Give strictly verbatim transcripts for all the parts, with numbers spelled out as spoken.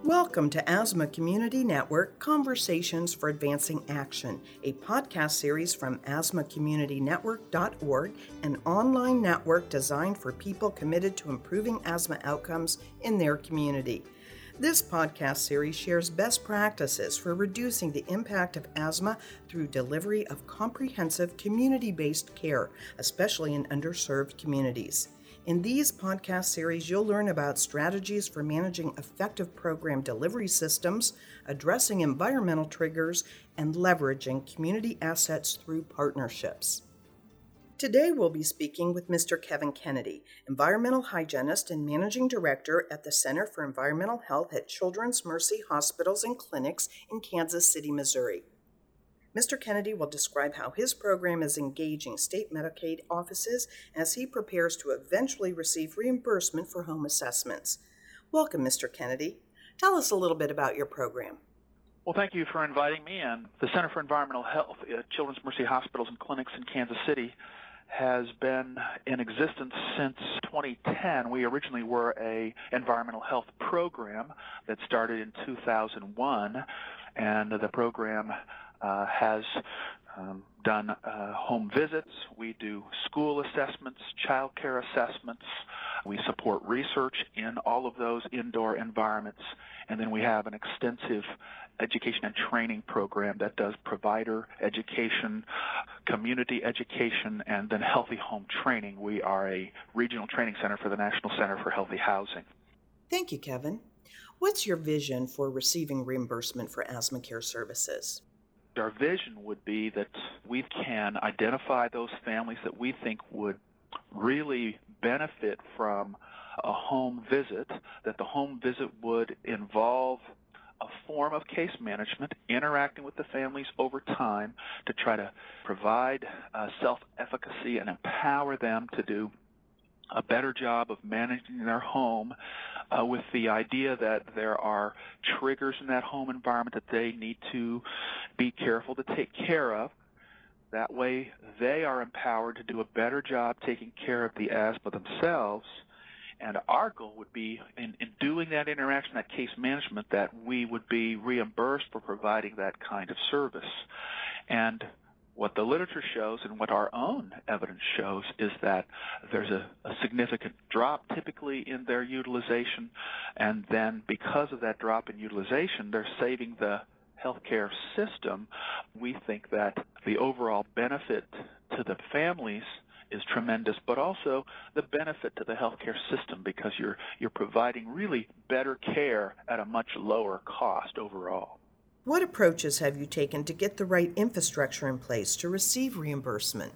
Welcome to Asthma Community Network Conversations for Advancing Action, a podcast series from asthma community network dot org, an online network designed for people committed to improving asthma outcomes in their community. This podcast series shares best practices for reducing the impact of asthma through delivery of comprehensive community-based care, especially in underserved communities. In these podcast series, you'll learn about strategies for managing effective program delivery systems, addressing environmental triggers, and leveraging community assets through partnerships. Today, we'll be speaking with Mister Kevin Kennedy, environmental hygienist and managing director at the Center for Environmental Health at Children's Mercy Hospitals and Clinics in Kansas City, Missouri. Mister Kennedy will describe how his program is engaging state Medicaid offices as he prepares to eventually receive reimbursement for home assessments. Welcome, Mister Kennedy. Tell us a little bit about your program. Well, thank you for inviting me in. The Center for Environmental Health at Children's Mercy Hospitals and Clinics in Kansas City has been in existence since twenty ten. We originally were a environmental health program that started in two thousand one, and the program Uh, has um, done uh, home visits. We do school assessments, child care assessments. We support research in all of those indoor environments. And then we have an extensive education and training program that does provider education, community education, and then healthy home training. We are a regional training center for the National Center for Healthy Housing. Thank you, Kevin. What's your vision for receiving reimbursement for asthma care services? Our vision would be that we can identify those families that we think would really benefit from a home visit, that the home visit would involve a form of case management, interacting with the families over time to try to provide uh, self-efficacy and empower them to do a better job of managing their home uh, with the idea that there are triggers in that home environment that they need to be careful to take care of. That way they are empowered to do a better job taking care of the asthma themselves. And our goal would be, in, in doing that interaction, that case management, that we would be reimbursed for providing that kind of service. And what the literature shows and what our own evidence shows is that there's a, a significant drop typically in their utilization, and then because of that drop in utilization, they're saving the healthcare system. We think that the overall benefit to the families is tremendous, but also the benefit to the healthcare system because you're you're providing really better care at a much lower cost overall. What approaches have you taken to get the right infrastructure in place to receive reimbursement?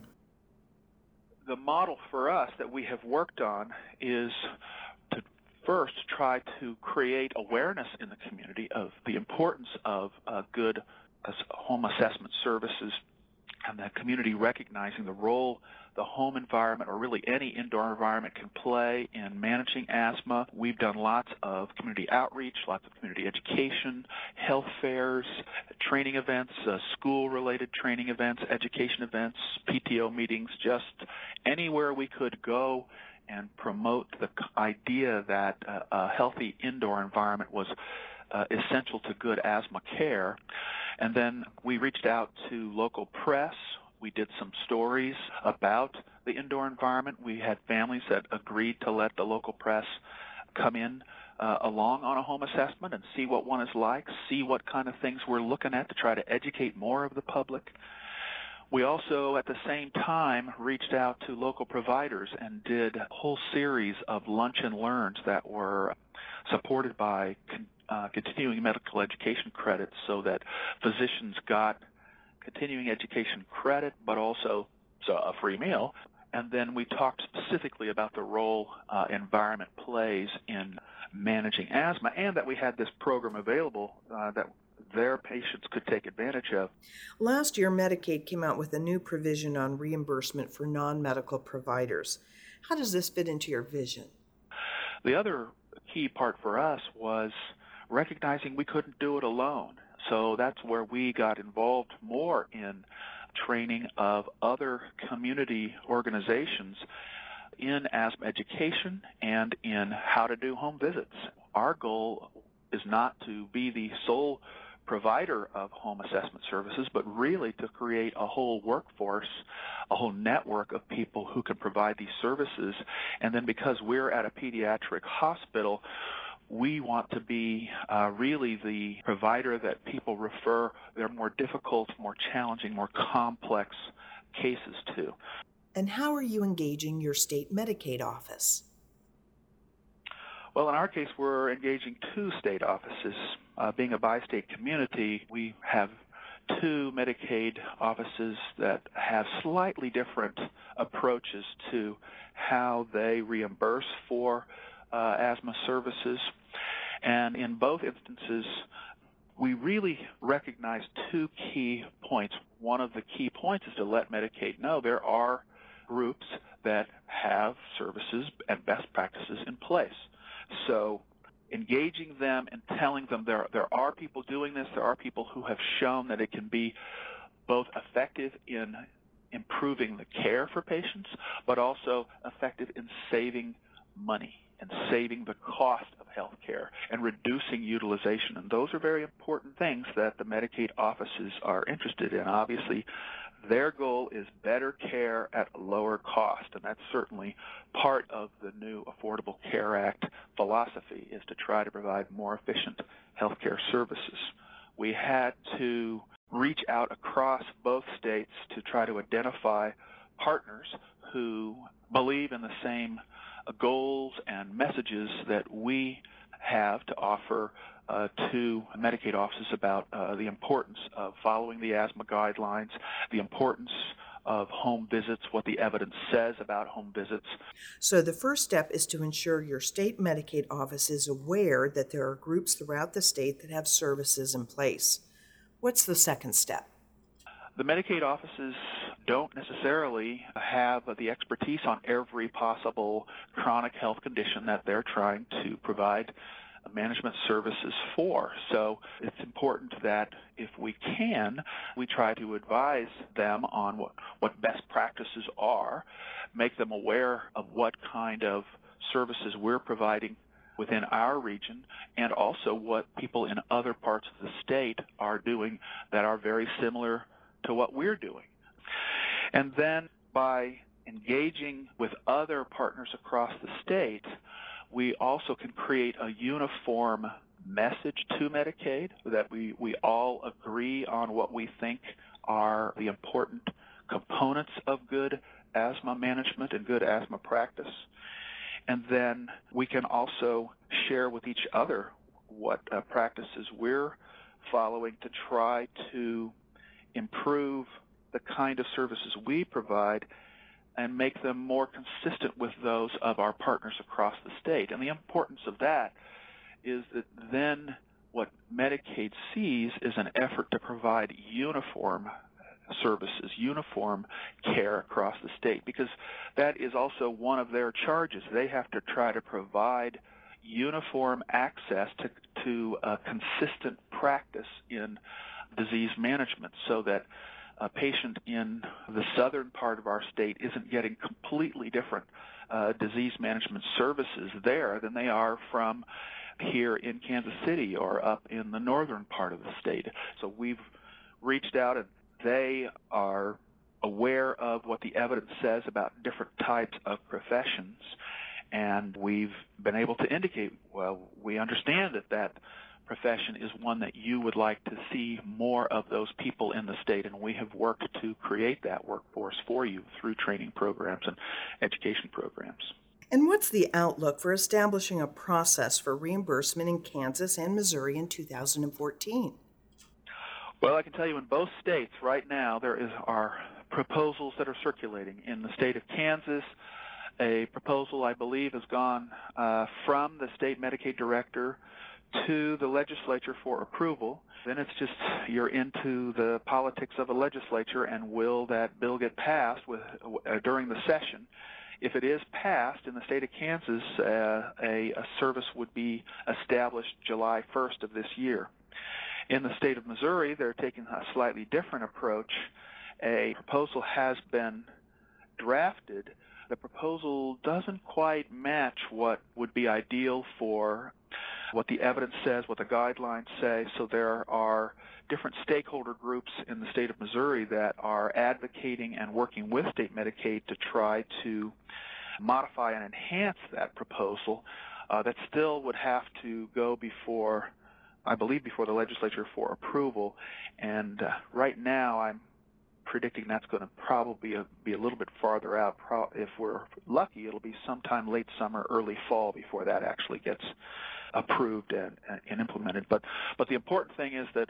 The model for us that we have worked on is to first try to create awareness in the community of the importance of uh, good uh, home assessment services, and the community recognizing the role the home environment, or really any indoor environment, can play in managing asthma. We've done lots of community outreach, lots of community education, health fairs, training events, uh, school-related training events, education events, P T O meetings, just anywhere we could go and promote the idea that uh, a healthy indoor environment was uh, essential to good asthma care. And then we reached out to local press. We did some stories about the indoor environment. We had families that agreed to let the local press come in uh, along on a home assessment and see what one is like, see what kind of things we're looking at to try to educate more of the public. We also, at the same time, reached out to local providers and did a whole series of lunch and learns that were supported by con- uh, continuing medical education credits so that physicians got continuing education credit, but also so a free meal. And then we talked specifically about the role uh, environment plays in managing asthma, and that we had this program available uh, that their patients could take advantage of. Last year, Medicaid came out with a new provision on reimbursement for non-medical providers. How does this fit into your vision? The other key part for us was recognizing we couldn't do it alone. So that's where we got involved more in training of other community organizations in asthma education and in how to do home visits. Our goal is not to be the sole provider of home assessment services, but really to create a whole workforce, a whole network of people who can provide these services. And then because we're at a pediatric hospital, we want to be uh, really the provider that people refer their more difficult, more challenging, more complex cases to. And how are you engaging your state Medicaid office? Well, in our case, we're engaging two state offices. Uh, being a bi-state community, we have two Medicaid offices that have slightly different approaches to how they reimburse for uh, asthma services. And in both instances, we really recognize two key points. One of the key points is to let Medicaid know there are groups that have services and best practices in place. So engaging them and telling them there there are people doing this, there are people who have shown that it can be both effective in improving the care for patients, but also effective in saving money and saving the cost of health care and reducing utilization. And those are very important things that the Medicaid offices are interested in. Obviously, their goal is better care at a lower cost, and that's certainly part of the new Affordable Care Act philosophy, is to try to provide more efficient health care services. We had to reach out across both states to try to identify partners who believe in the same goals and messages that we have to offer uh, to Medicaid offices about uh, the importance of following the asthma guidelines, the importance of home visits, what the evidence says about home visits. So the first step is to ensure your state Medicaid office is aware that there are groups throughout the state that have services in place. What's the second step? The Medicaid offices don't necessarily have the expertise on every possible chronic health condition that they're trying to provide management services for. So it's important that if we can, we try to advise them on what, what best practices are, make them aware of what kind of services we're providing within our region, and also what people in other parts of the state are doing that are very similar to what we're doing. And then by engaging with other partners across the state, we also can create a uniform message to Medicaid that we, we all agree on what we think are the important components of good asthma management and good asthma practice. And then we can also share with each other what uh, practices we're following to try to improve the kind of services we provide and make them more consistent with those of our partners across the state. And the importance of that is that then what Medicaid sees is an effort to provide uniform services, uniform care across the state, because that is also one of their charges. They have to try to provide uniform access to, to a consistent practice in disease management, so that a patient in the southern part of our state isn't getting completely different uh, disease management services there than they are from here in Kansas City or up in the northern part of the state. So we've reached out, and they are aware of what the evidence says about different types of professions, and we've been able to indicate, well, we understand that that profession is one that you would like to see more of those people in the state, and we have worked to create that workforce for you through training programs and education programs. And what's the outlook for establishing a process for reimbursement in Kansas and Missouri in two thousand fourteen? Well, I can tell you in both states right now there is are proposals that are circulating. In the state of Kansas, a proposal, I believe, has gone uh, from the state Medicaid director to the legislature for approval. Then it's just you're into the politics of a legislature, and will that bill get passed with uh, during the session? If it is passed in the state of Kansas, uh, a, a service would be established July first of this year. In the state of Missouri, they're taking a slightly different approach. A proposal has been drafted. The proposal doesn't quite match what would be ideal for what the evidence says, what the guidelines say. So there are different stakeholder groups in the state of Missouri that are advocating and working with state Medicaid to try to modify and enhance that proposal. Uh, that still would have to go before, I believe, before the legislature for approval. And uh, right now I'm predicting that's going to probably be a, be a little bit farther out. Pro- if we're lucky, it'll be sometime late summer, early fall before that actually gets approved and, and implemented. But, but the important thing is that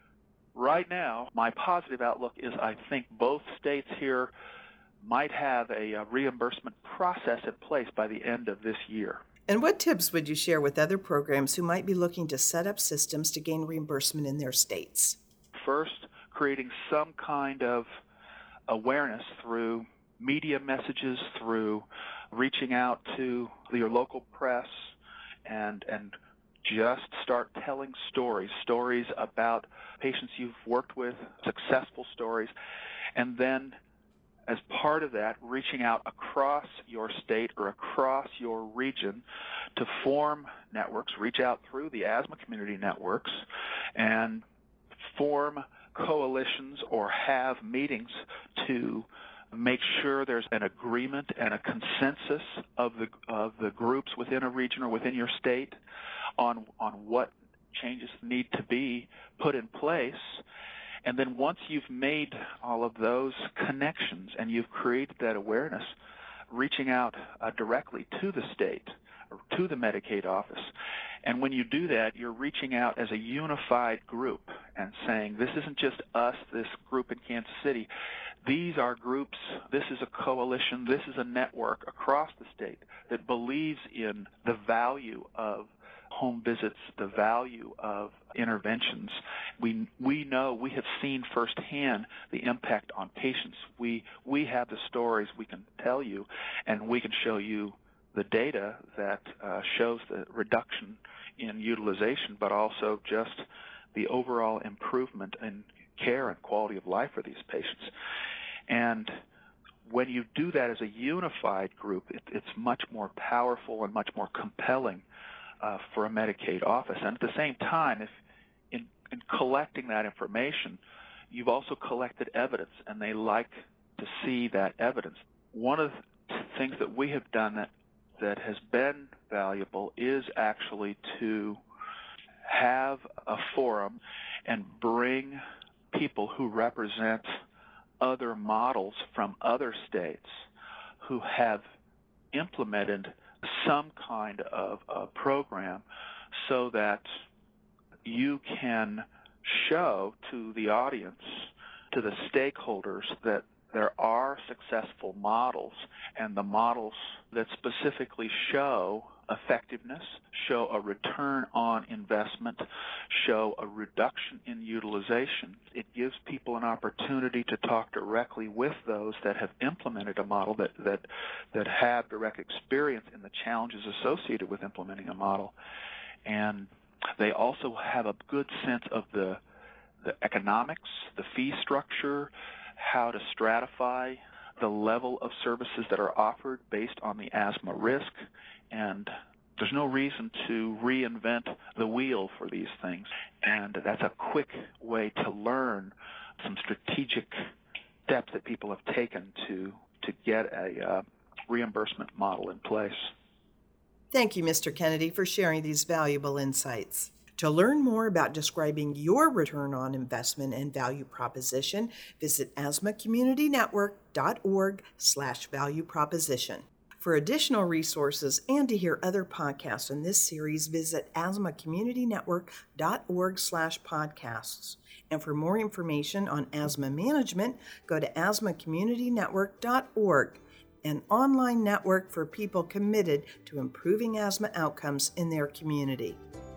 right now, my positive outlook is I think both states here might have a, a reimbursement process in place by the end of this year. And what tips would you share with other programs who might be looking to set up systems to gain reimbursement in their states? First, creating some kind of awareness through media messages, through reaching out to your local press, and and just start telling stories, stories about patients you've worked with, successful stories, and then as part of that, reaching out across your state or across your region to form networks, reach out through the asthma community networks, and form coalitions or have meetings to make sure there's an agreement and a consensus of the of the groups within a region or within your state on on what changes need to be put in place. And then once you've made all of those connections and you've created that awareness, reaching out uh, directly to the state or to the Medicaid office. And when you do that, you're reaching out as a unified group and saying, this isn't just us, this group in Kansas City. These are groups, this is a coalition, this is a network across the state that believes in the value of home visits, the value of interventions. We we know, we have seen firsthand the impact on patients. We we have the stories we can tell you, and we can show you the data that uh, shows the reduction in utilization, but also just the overall improvement in care and quality of life for these patients. And when you do that as a unified group, it, it's much more powerful and much more compelling uh, for a Medicaid office. And at the same time, if in, in collecting that information, you've also collected evidence, and they like to see that evidence. One of the things that we have done that that has been valuable is actually to have a forum and bring people who represent other models from other states who have implemented some kind of a program so that you can show to the audience, to the stakeholders, that there are successful models, and the models that specifically show effectiveness, show a return on investment, show a reduction in utilization. It gives people an opportunity to talk directly with those that have implemented a model, that, that, that have direct experience in the challenges associated with implementing a model. And they also have a good sense of the, the economics, the fee structure, how to stratify the level of services that are offered based on the asthma risk, and there's no reason to reinvent the wheel for these things. And that's a quick way to learn some strategic steps that people have taken to, to get a uh, reimbursement model in place. Thank you, Mister Kennedy, for sharing these valuable insights. To learn more about describing your return on investment and value proposition, visit asthma community network dot org slash value proposition. For additional resources and to hear other podcasts in this series, visit asthma community network dot org slash podcasts. And for more information on asthma management, go to asthma community network dot org, an online network for people committed to improving asthma outcomes in their community.